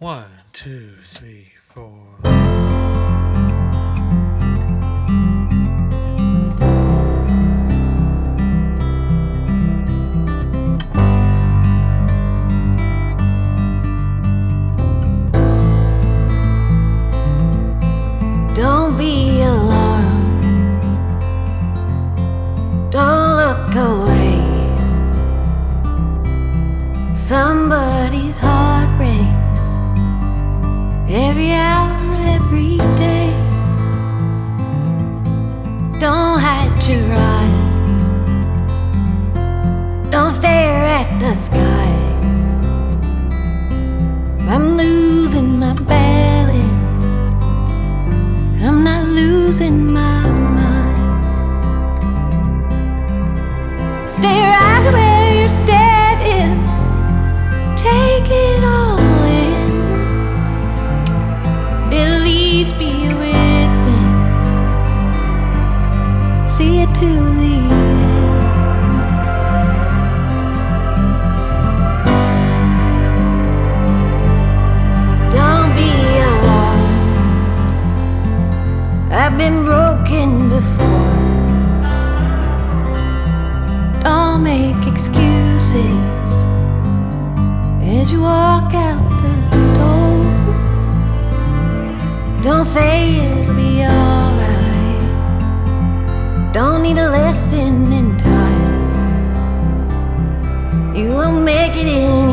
One, two, three, four. Don't be alarmed. Don't look away. Somebody's heart breaks every hour, every day. Don't hide your eyes. Don't stare at the sky. I'm losing my balance. I'm not losing my mind. Stay right where you're standing. Take it all in. At least be a witness. See it to the end. Don't be alarmed. I've been broken before. Don't make excuses as you walk out the door. Don't say it'll be alright. Don't need a lesson in time. You won't make it in